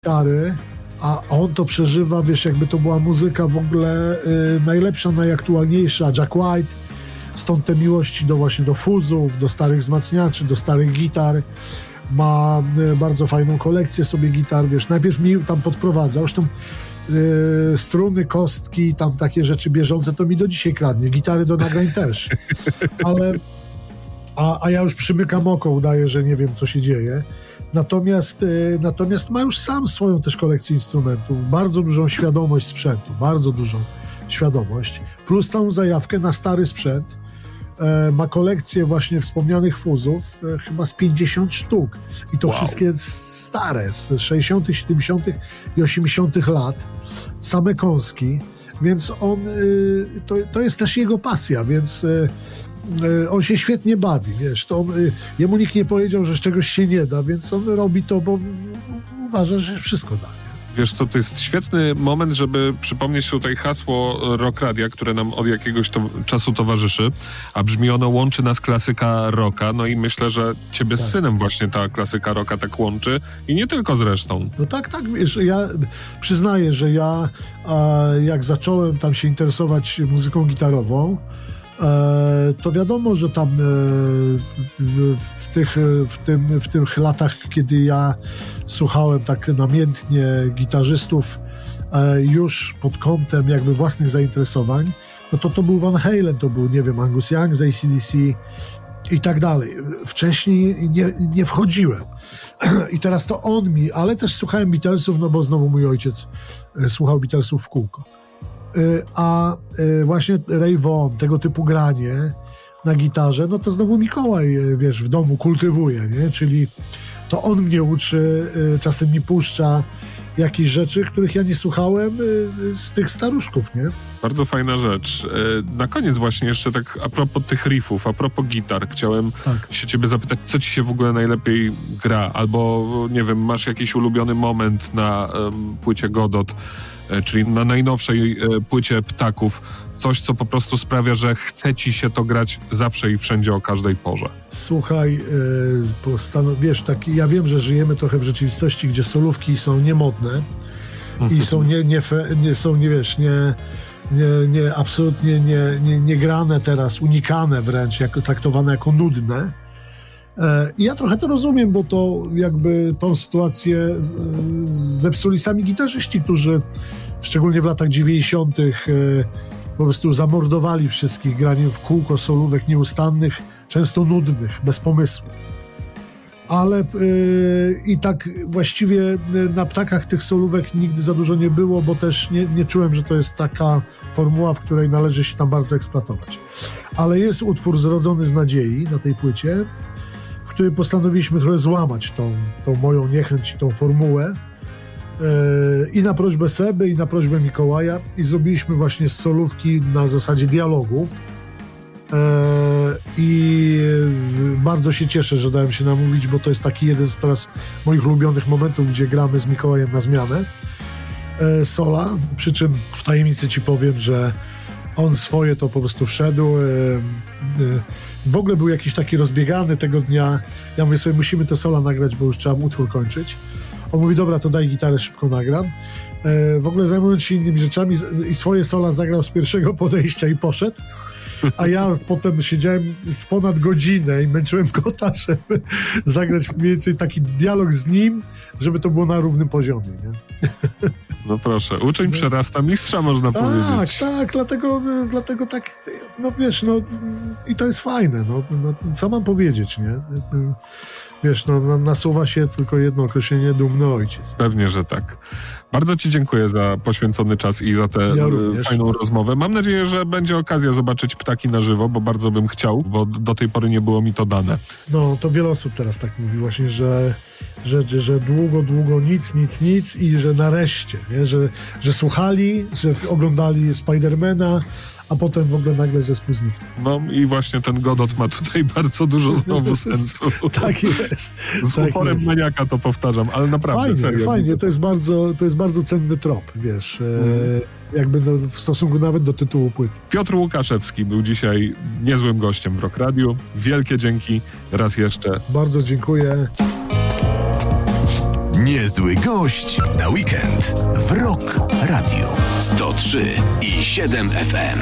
gitary, a on to przeżywa, wiesz, jakby to była muzyka w ogóle najlepsza, najaktualniejsza. Jack White, stąd te miłości do fuzów, do starych wzmacniaczy, do starych gitar. Ma bardzo fajną kolekcję sobie gitar, wiesz, najpierw mi tam podprowadzał, zresztą struny, kostki, tam takie rzeczy bieżące, to mi do dzisiaj kradnie, gitary do nagrań też, ale a ja już przymykam oko, udaję, że nie wiem, co się dzieje. Natomiast ma już sam swoją też kolekcję instrumentów, bardzo dużą świadomość sprzętu, bardzo dużą świadomość, plus tą zajawkę na stary sprzęt. Ma kolekcję właśnie wspomnianych fuzów, chyba z 50 sztuk. I to wszystkie stare, z 60., 70. i 80. lat. Same kąski. Więc on, to jest też jego pasja, więc on się świetnie bawi, wiesz. Jemu nikt nie powiedział, że z czegoś się nie da, więc on robi to, bo uważa, że wszystko da. Wiesz co, to jest świetny moment, żeby przypomnieć tutaj hasło Rock Radia, które nam od jakiegoś czasu towarzyszy, a brzmi ono: łączy nas klasyka rocka. No i myślę, że ciebie z synem właśnie ta klasyka rocka tak łączy i nie tylko zresztą. No tak, wiesz, ja przyznaję, że ja jak zacząłem tam się interesować muzyką gitarową, to wiadomo, że tam w tych latach, kiedy ja słuchałem tak namiętnie gitarzystów już pod kątem jakby własnych zainteresowań, no to był Van Halen, to był, nie wiem, Angus Young z AC/DC i tak dalej. Wcześniej nie wchodziłem. I teraz to on mi, ale też słuchałem Beatlesów, no bo znowu mój ojciec słuchał Beatlesów w kółko. A właśnie Ray Vaughan, tego typu granie na gitarze, no to znowu Mikołaj, wiesz, w domu kultywuje, nie? Czyli to on mnie uczy, czasem mi puszcza jakieś rzeczy, których ja nie słuchałem z tych staruszków, nie? Bardzo fajna rzecz. Na koniec właśnie jeszcze tak a propos tych riffów, a propos gitar, chciałem się ciebie zapytać, co ci się w ogóle najlepiej gra? Albo, nie wiem, masz jakiś ulubiony moment na płycie Godot, czyli na najnowszej płycie Ptaków, coś, co po prostu sprawia, że chce ci się to grać zawsze i wszędzie o każdej porze. Słuchaj, wiesz, ja wiem, że żyjemy trochę w rzeczywistości, gdzie solówki są niemodne i są absolutnie nie grane teraz, unikane wręcz, traktowane jako nudne. I ja trochę to rozumiem, bo to jakby tą sytuację zepsuli sami gitarzyści, którzy szczególnie w latach 90. po prostu zamordowali wszystkich graniem w kółko solówek nieustannych, często nudnych, bez pomysłu. Ale i tak właściwie na Ptakach tych solówek nigdy za dużo nie było, bo też nie czułem, że to jest taka formuła, w której należy się tam bardzo eksploatować. Ale jest utwór Zrodzony z nadziei na tej płycie, w której postanowiliśmy trochę złamać tą moją niechęć i tą formułę. I na prośbę Seby, i na prośbę Mikołaja, i zrobiliśmy właśnie z solówki na zasadzie dialogu. I bardzo się cieszę, że dałem się namówić, bo to jest taki jeden z teraz moich ulubionych momentów, gdzie gramy z Mikołajem na zmianę sola, przy czym w tajemnicy ci powiem, że on swoje to po prostu wszedł. W ogóle był jakiś taki rozbiegany tego dnia. Ja mówię sobie, musimy te sola nagrać, bo już trzeba utwór kończyć. On mówi, dobra, to daj gitarę, szybko nagram. W ogóle zajmując się innymi rzeczami i swoje sola zagrał z pierwszego podejścia i poszedł. A ja potem siedziałem z ponad godzinę i męczyłem kota, żeby zagrać mniej więcej taki dialog z nim, żeby to było na równym poziomie, nie? No proszę, uczeń przerasta mistrza, można powiedzieć. Tak, dlatego tak, no wiesz, no i to jest fajne, no co mam powiedzieć, nie? Wiesz, no nasuwa się tylko jedno określenie: dumny ojciec. Pewnie, że tak. Bardzo ci dziękuję za poświęcony czas i za tę fajną rozmowę. Mam nadzieję, że będzie okazja zobaczyć Ptaki na żywo, bo bardzo bym chciał, bo do tej pory nie było mi to dane. No, to wiele osób teraz tak mówi właśnie, że długo nic i że nareszcie, nie? Że słuchali, że oglądali Spidermana, a potem w ogóle nagle zespół zniknął. No i właśnie ten Godot ma tutaj bardzo dużo znowu sensu. Tak jest. Z uporem maniaka to powtarzam, ale naprawdę serio. Fajnie, to jest bardzo cenny trop, wiesz, jakby w stosunku nawet do tytułu płyty. Piotr Łukaszewski był dzisiaj niezłym gościem w Rock Radiu. Wielkie dzięki raz jeszcze. Bardzo dziękuję. Niezły gość na weekend w Rock Radio 103,7 FM.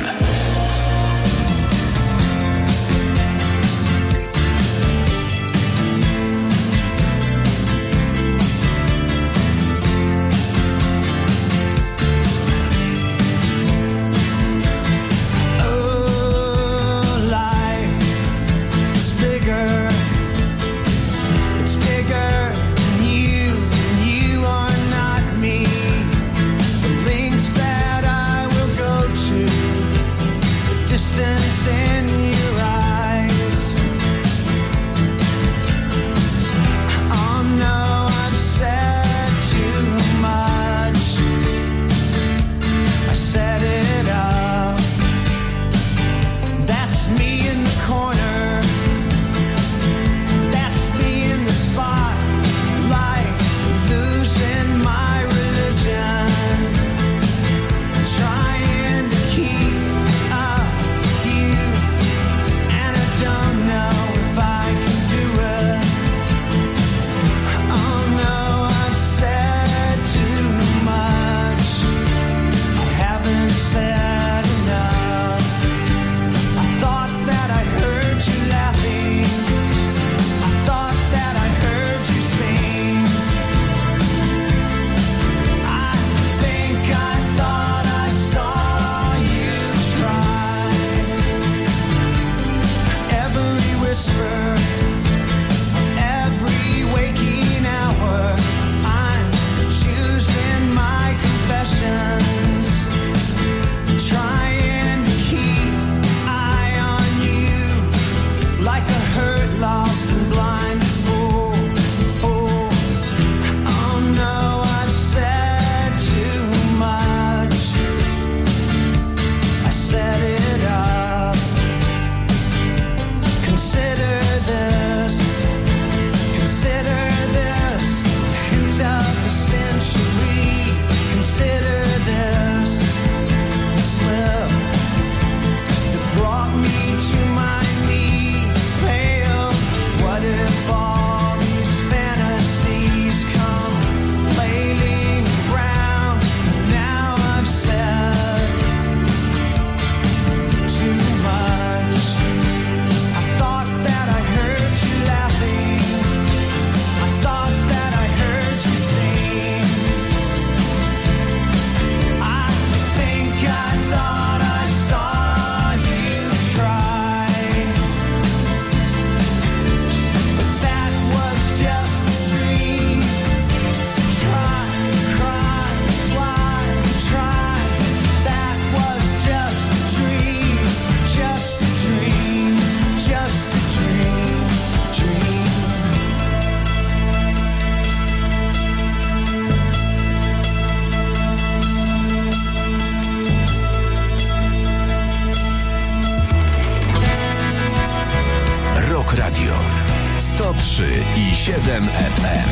Radio 103,7 FM.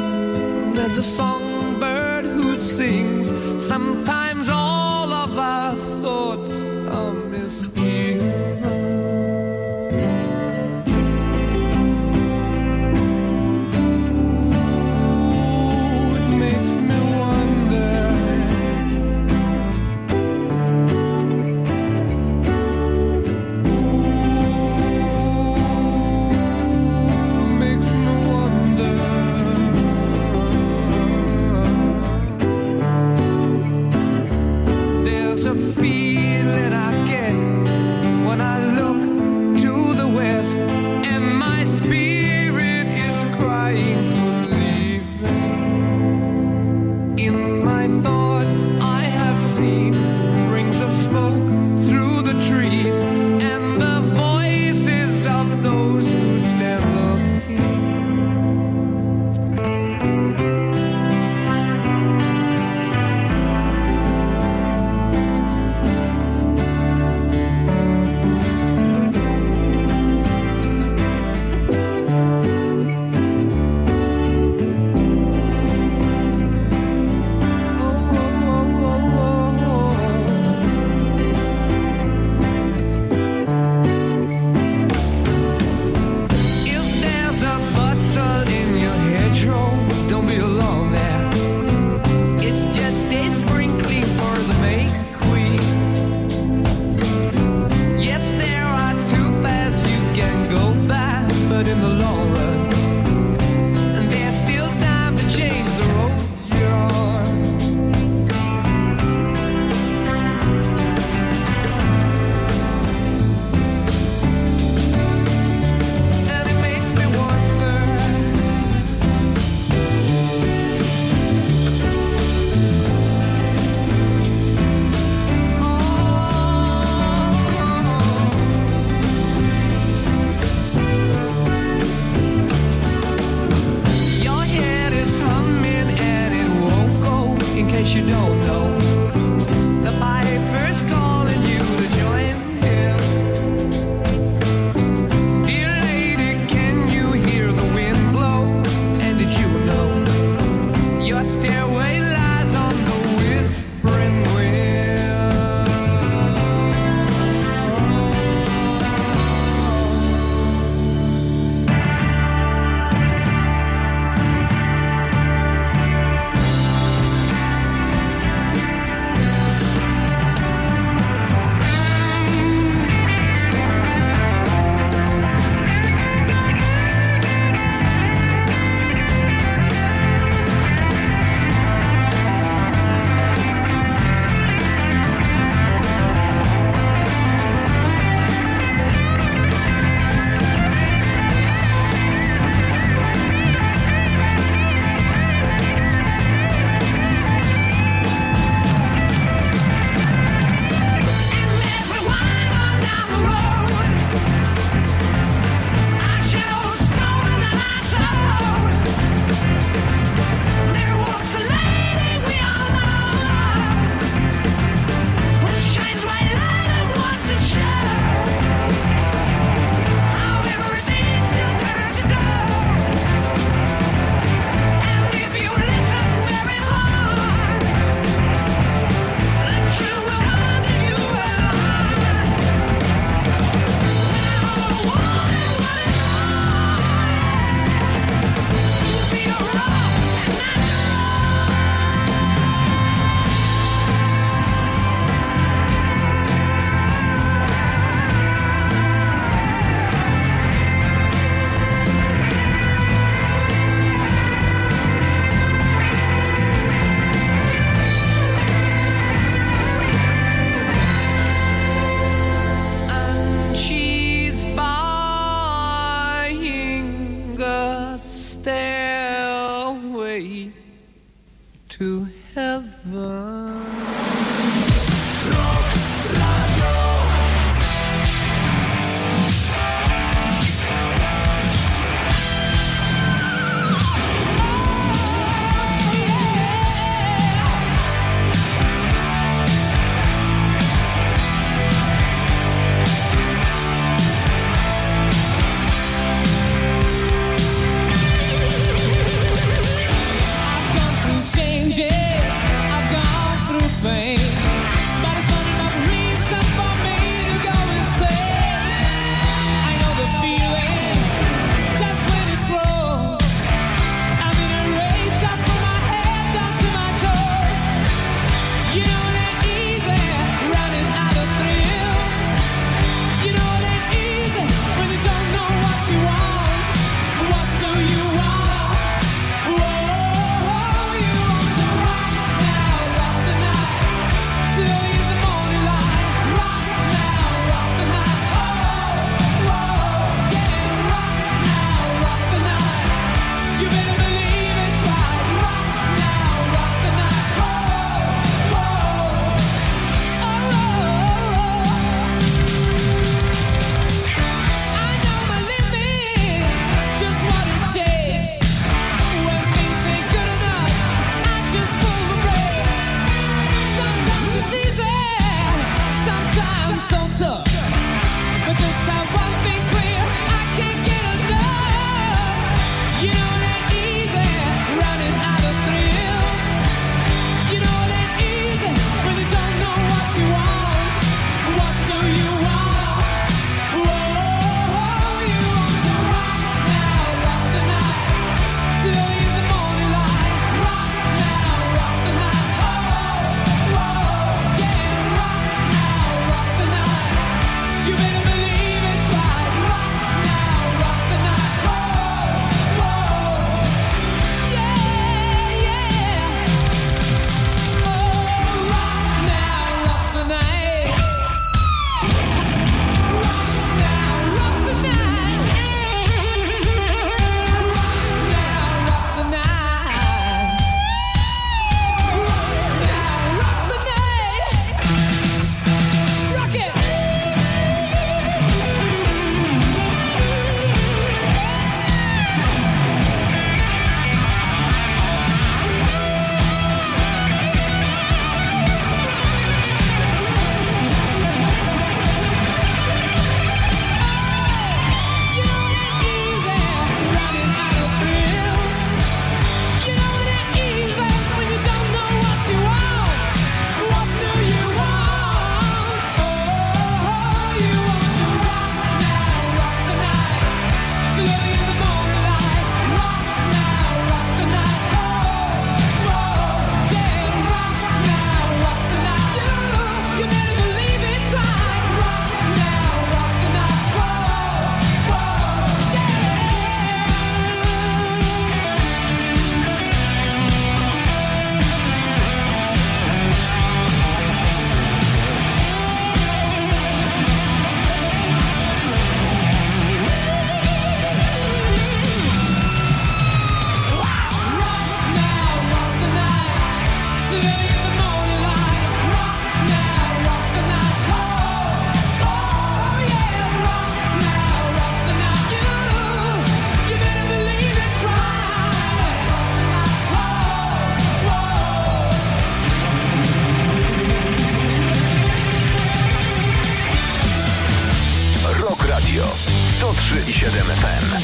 A songbird who sings. Sometimes all of us There's a feeling I get 103,7 FM.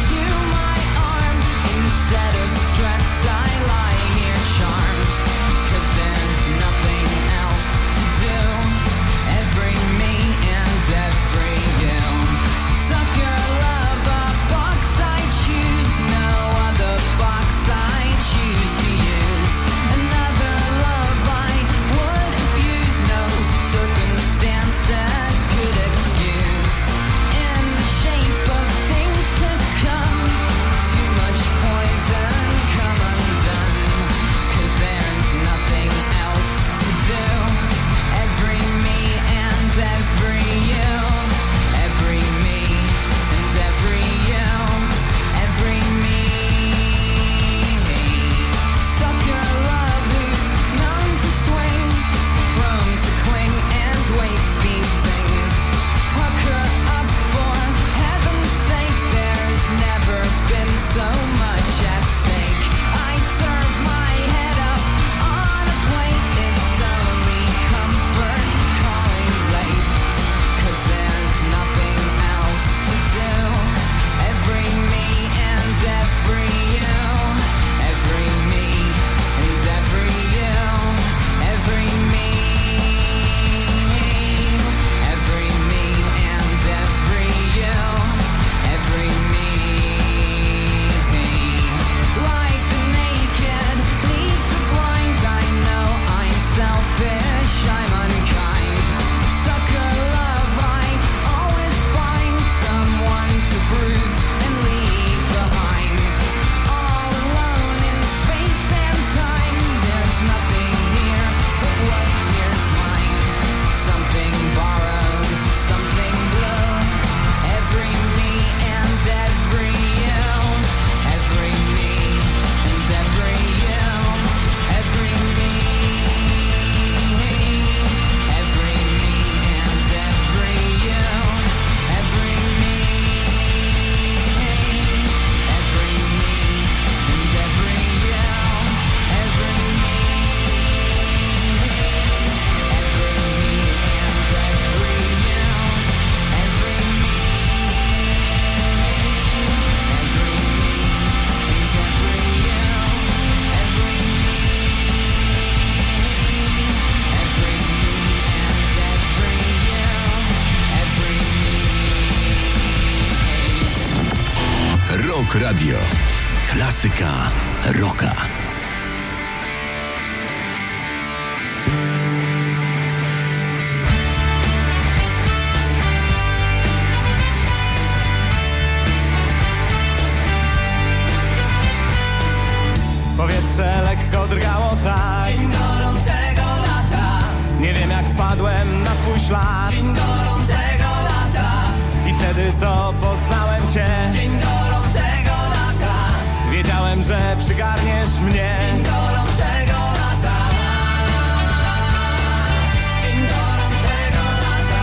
Instead of stressed, I lie here charmed. Rock Radio. Klasyka rocka. Powietrze lekko drgało tak. Dzień gorącego lata. Nie wiem jak wpadłem na twój ślad. Dzień gorącego lata. I wtedy to poznałem cię. Dzień gorącego lata. Wiedziałem, że przygarniesz mnie. Dzień gorącego lata. Dzień gorącego lata.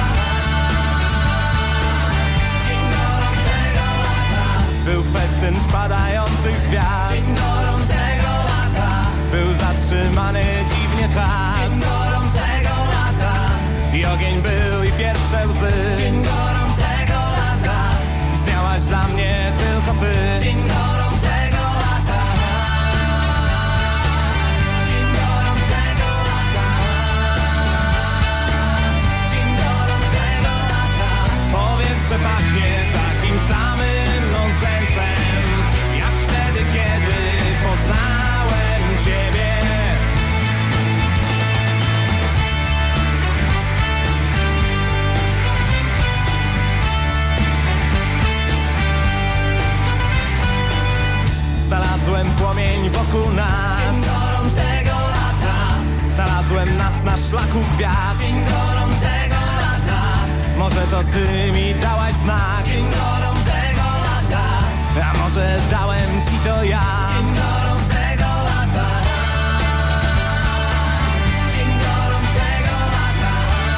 Dzień gorącego lata. Był festyn spadających gwiazd. Dzień gorącego lata. Był zatrzymany dziwnie czas. Dzień gorącego lata. I ogień był i pierwsze łzy. Dzień gorącego lata. Istniałaś dla mnie tylko ty. Dzień gorącego lata. Dzień gorącego lata. Dzień gorącego lata. Powietrze pachnie takim samym nonsensem, jak wtedy, kiedy poznałem ciebie. Znalazłem płomień wokół nas. Dzień gorącego lata. Znalazłem nas na szlaku gwiazd. Dzień gorącego lata. Może to ty mi dałaś znak. Dzień gorącego lata. A może dałem ci to ja. Dzień gorącego lata. Dzień gorącego lata.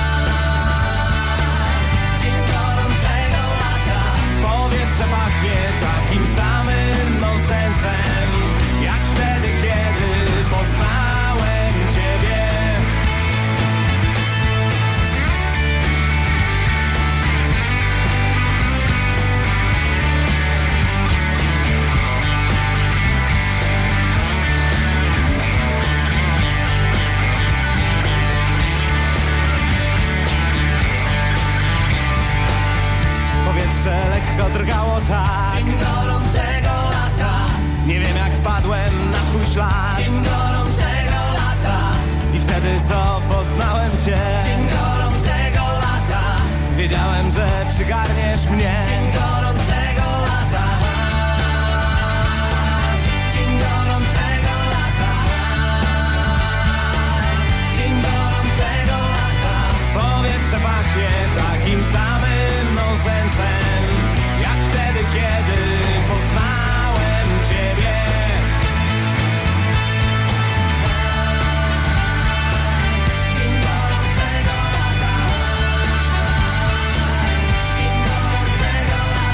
Dzień gorącego lata. Powietrze pachnie takim samym nonsensem, jak wtedy, kiedy poznałem ciebie. Powietrze lekko drgało tak. Dzień gorącego lata. Nie wiem jak wpadłem na twój ślad. Dzień gorącego lata. I wtedy to poznałem cię. Dzień gorącego lata. Wiedziałem, że przygarniesz mnie. Dzień gorącego lata. Dzień gorącego lata. Dzień gorącego lata. Powietrze pachnie takim samym nonsensem, jak wtedy, kiedy poznałem ciebie. Dzień gorącego lata. Dzień gorącego lata.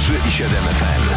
103,7 FM.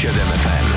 106,7 FM.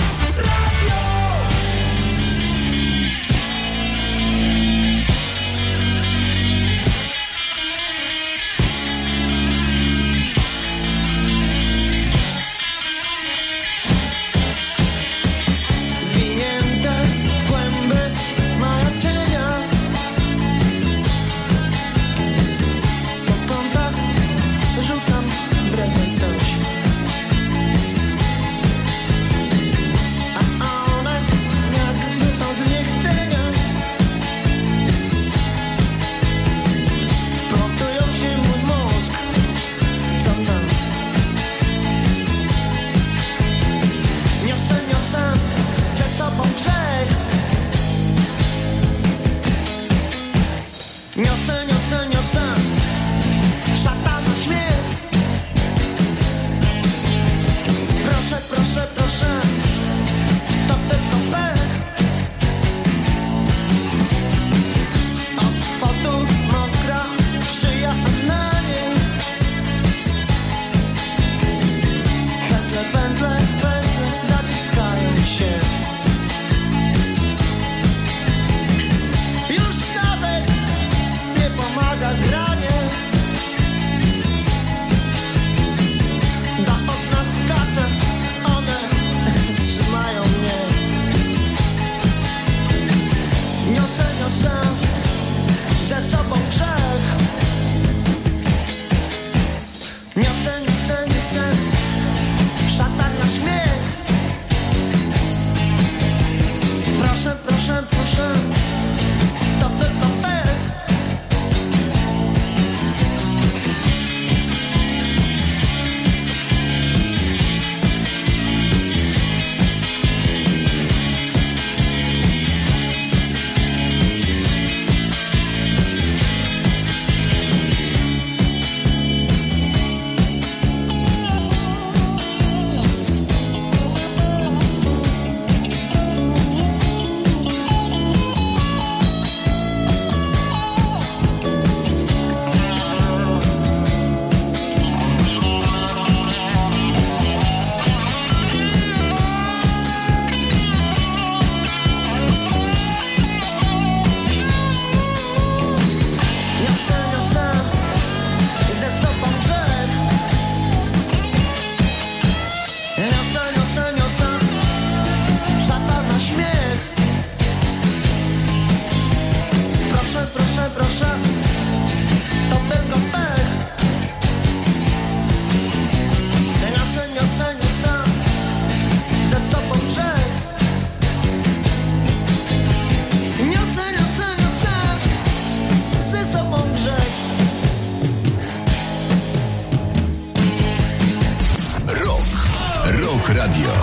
Radio.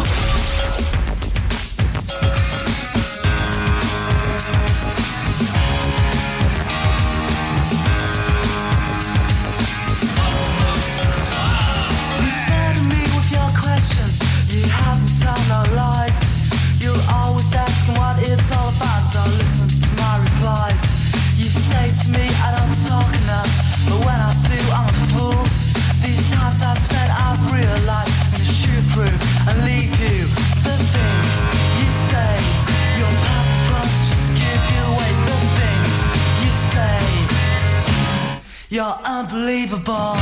You're unbelievable.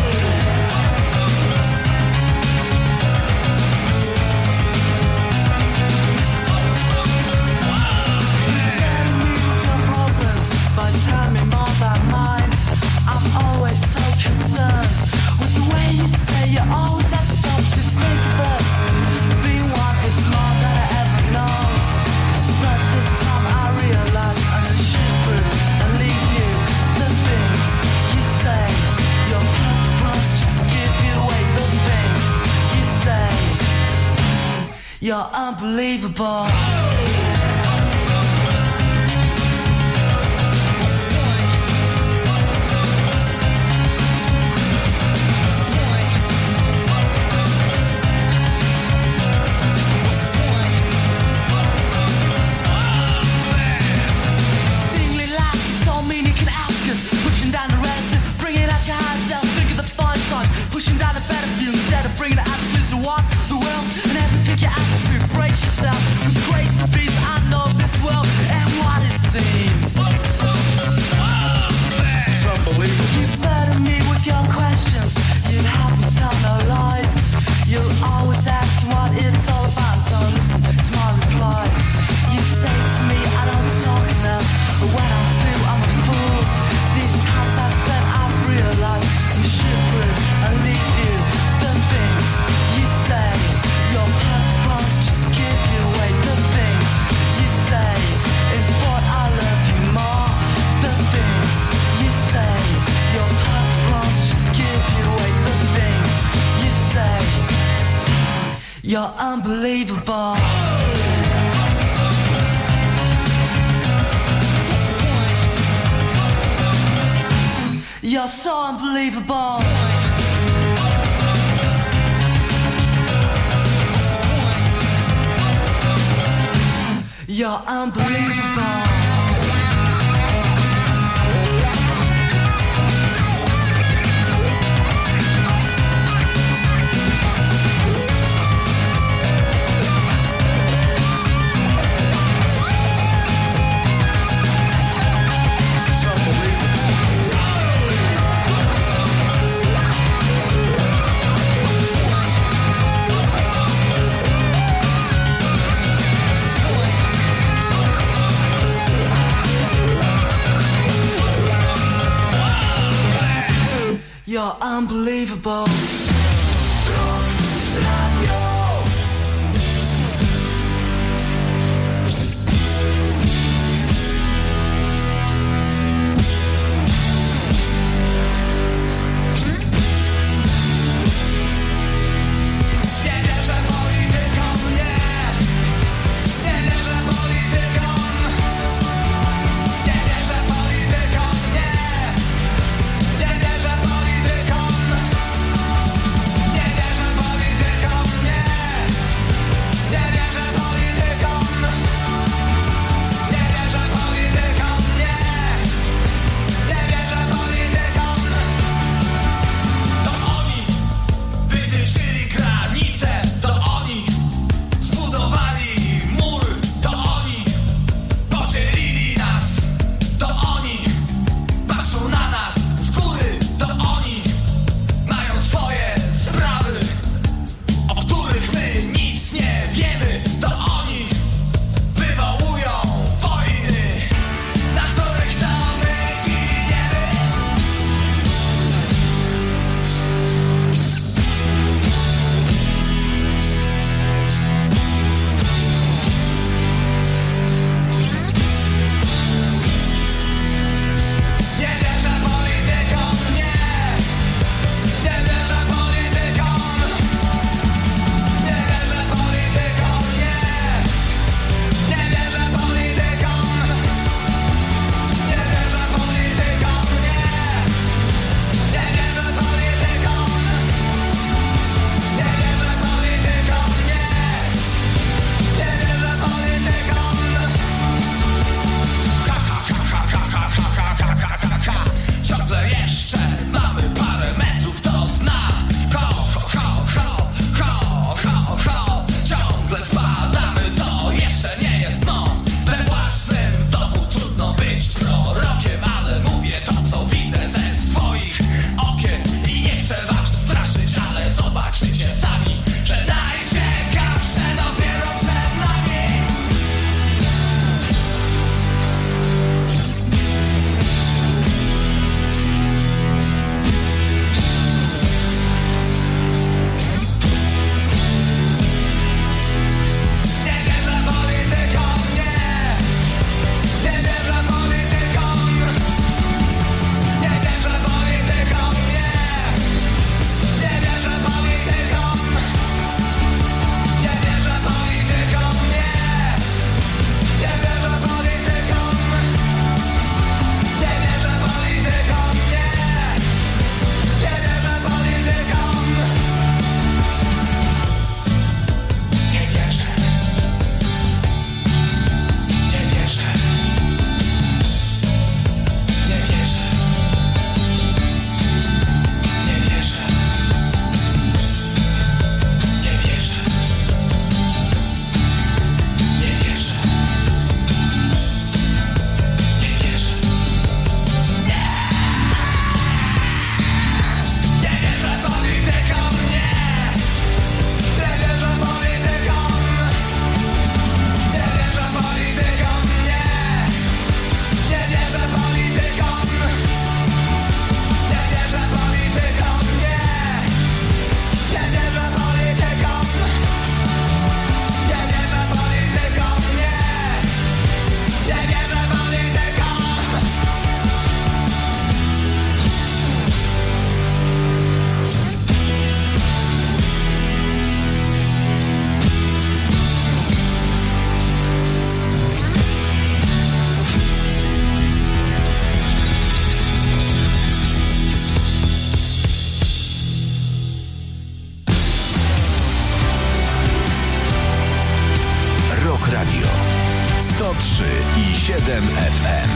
But tell me more about mine. I'm always so concerned with the way you say you always have to stop to think of us. Being one is more than I ever know. But this time I realize I'm gonna shoot through and leave you. The things you say, your purpose just give you away. The things you say, you're unbelievable. Pushing down the relative, bringing out your higher self, figure the fine time. Pushing down the better view instead of bringing the absolutes to what? The world and everything. seems. It's unbelievable. You burden me with your questions. You help me tell no lies. You're always asking what it's all about. Don't listen to my replies. You say to me I don't talk enough, but when I do I'm a fool. These times I've spent I've realized you should through and leave you. The things you say, your purpose just give you away. The things you say is what I love you more. The things you say, your purpose just give you away. The things you say, you're unbelievable. You're so unbelievable. You're unbelievable. You're unbelievable. FM.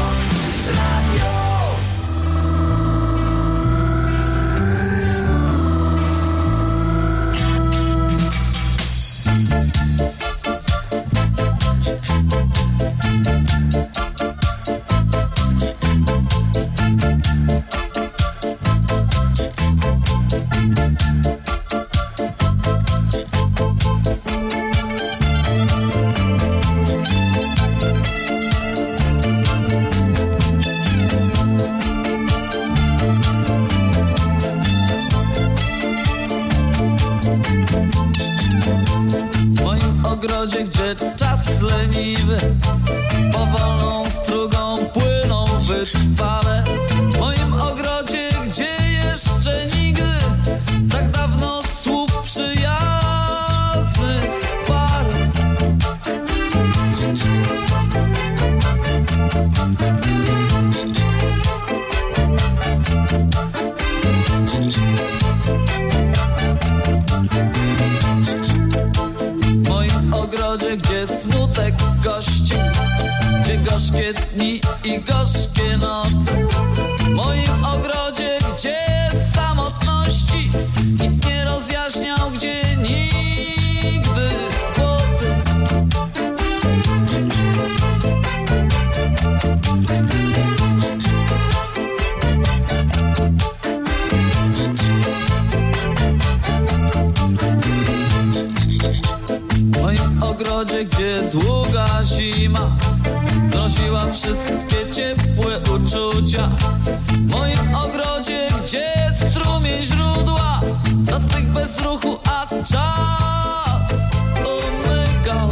Gdzie czas leniwy powolną strugą płyną wytrwale. W moim ogrodzie, gdzie jeszcze nigdy tak dawno słów przyjaznych parę. Gdzie smutek gości, gdzie gorzkie dni i gorzkie noce. W moim ogrodzie, gdzie samotności nikt nie rozjaśniał, gdzie nigdy potem. W moim ogrodzie, gdzie długa zima znosiła wszystkie ciepłe uczucia. W moim ogrodzie, gdzie strumień źródła zastygł bez ruchu, a czas umykał.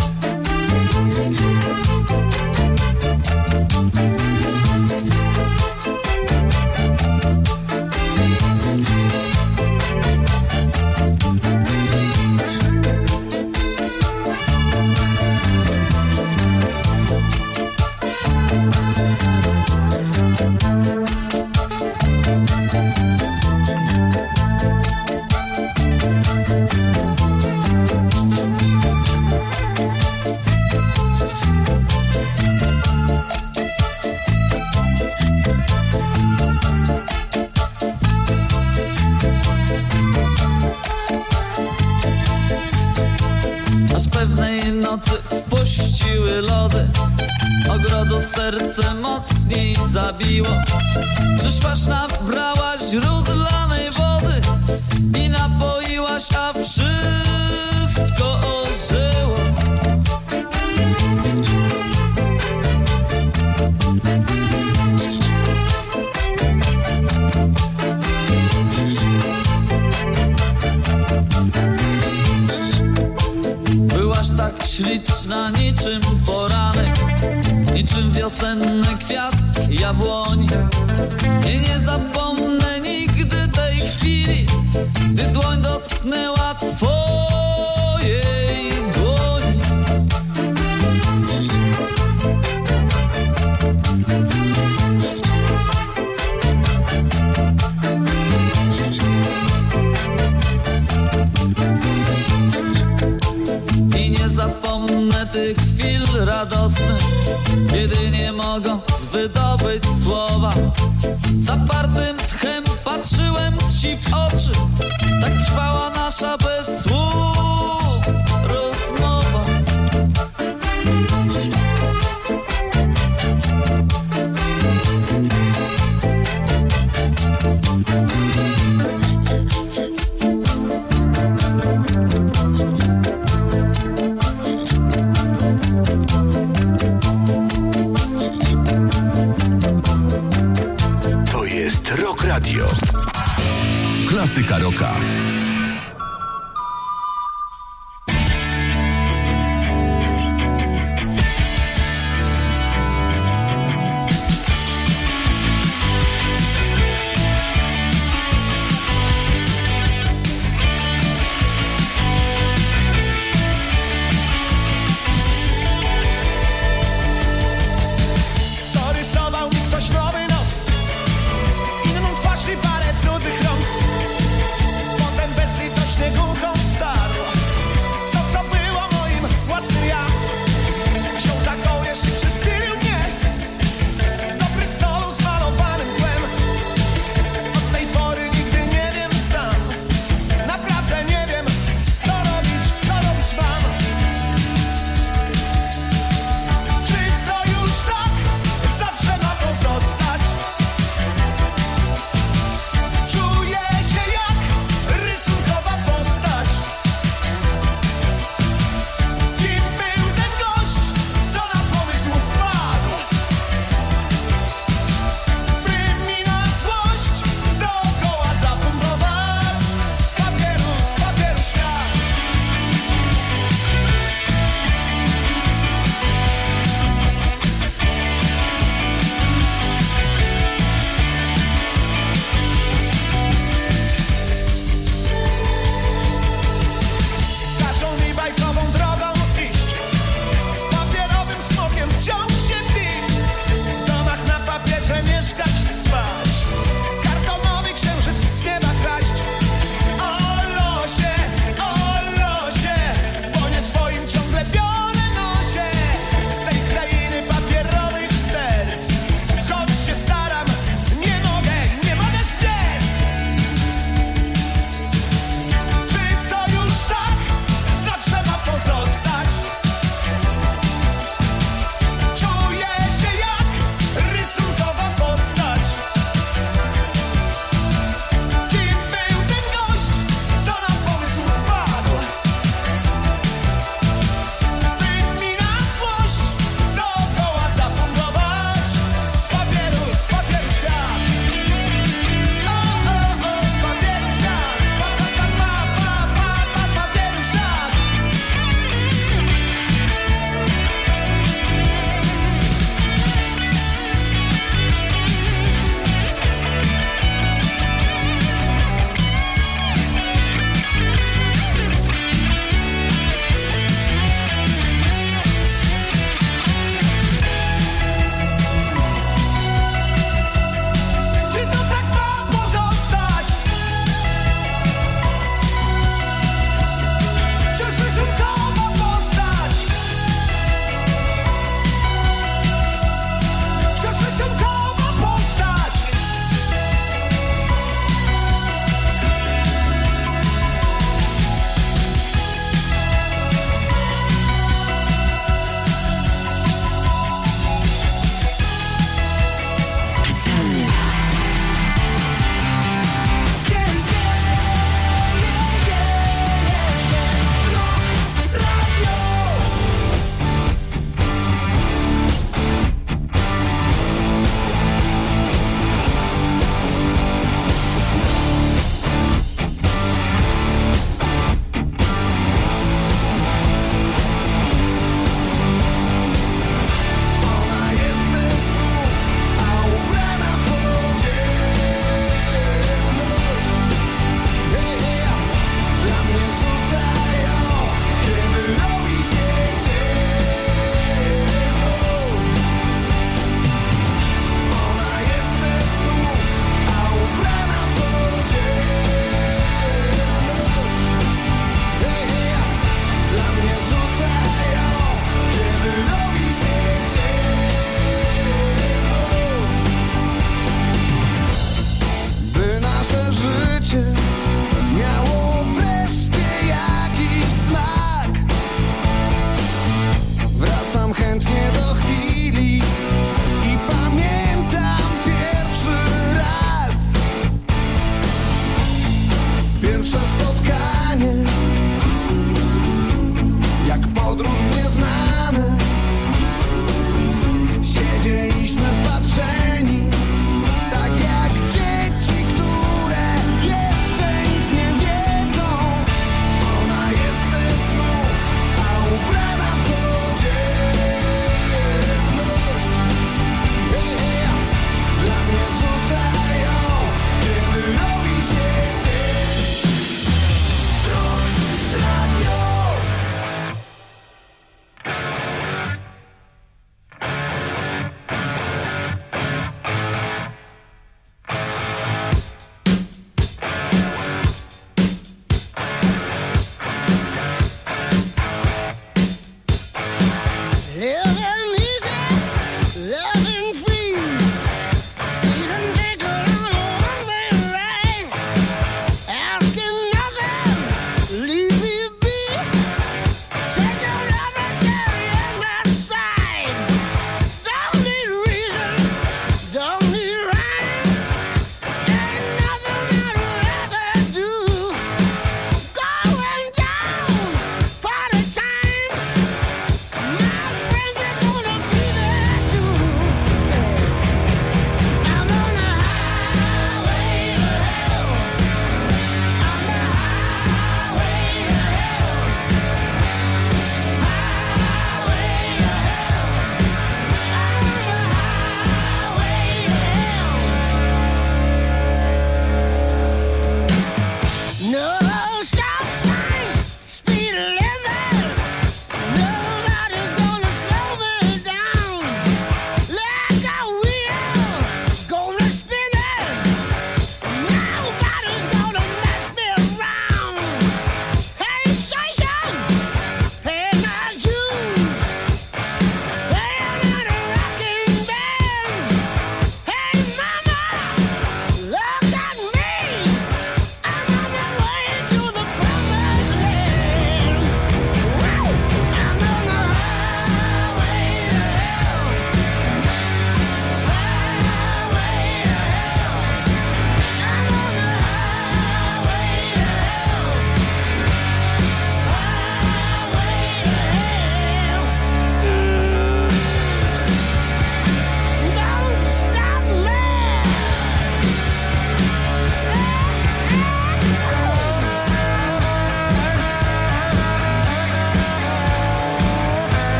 Pewnej nocy puściły lody, ogrodu serce mocniej zabiło. Przyszłaś, nabrałaś źródlanej wody i napoiłaś, a wszystko ożyło. Byłaś tak śliczna niczym poranek, niczym wiosenny kwiat jabłoni. I nie zapomnę nigdy tej chwili, gdy dłoń dotknęła twojej dłoni. I nie zapomnę tych chwil radosnych, kiedy nie mogąc wydobyć słowa, zapartym tchem patrzyłem ci w oczy. Tak trwała nasza bez słów rozmowa. To jest Rock Radio. Klasyka rocka. Dorysował mi ktoś nowy nos, inną twarz i parę cudzych rąk. Potem bez Yeah.